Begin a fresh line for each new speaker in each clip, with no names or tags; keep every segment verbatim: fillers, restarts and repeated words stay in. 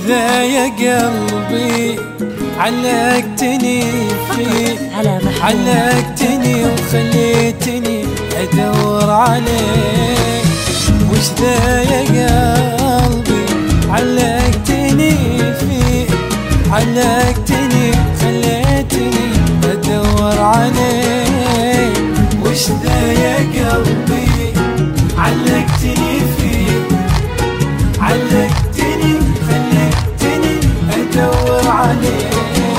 ذا يا قلبي علقتني فيه، علقتني وخليتني ادور عليك. وش ذا يا قلبي علقتني فيه، علقتني خليتني ادور عليك. وش ذا يا قلبي علقتني فيه، علقتني خليتني ادور عليك.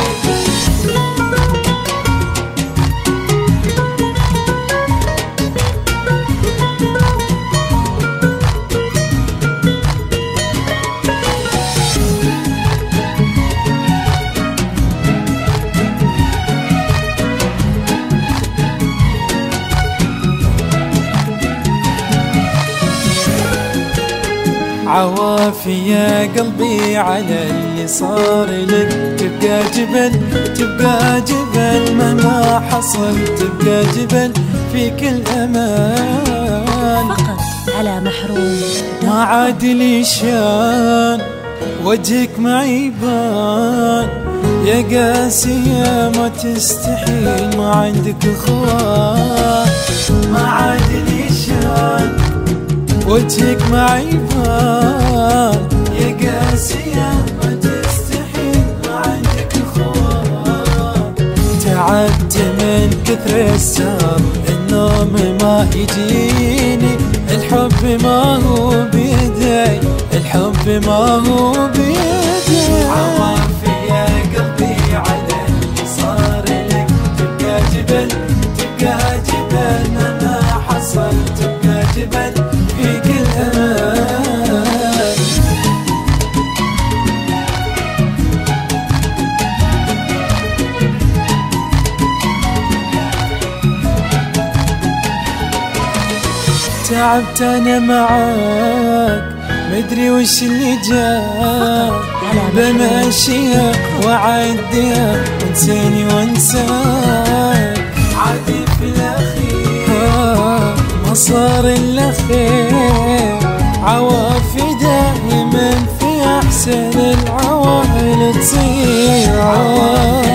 عوافي يا قلبي على اللي صار لك، تبقى جبل تبقى جبل مهما حصل، تبقى جبل فيك الأمان.
فقط على محروم.
ما عاد لي شان وجهك معي بان، يا قاسية ما تستحيل ما عندك اخوان. ما عاد لي شان وجهك معي بان، يا قاسية ما تستحيل ما عندك اخوان. تعبت من كثر السهر النوم ما يجيني، الحب ما هو بيدي، الحب ما هو بيدي. عوافي يا قلبي على اللي صار لك، تبقى جبل تبقى جبل مهما حصل، تبقى جبل فيك الأمان. تعبت أنا معاك مدري وش اللي جاك، بمشيها وعديها وانساني وانساك. عادي في الأخير ما صار إلا خير، عوافي دائما في أحسن العوائل تصير.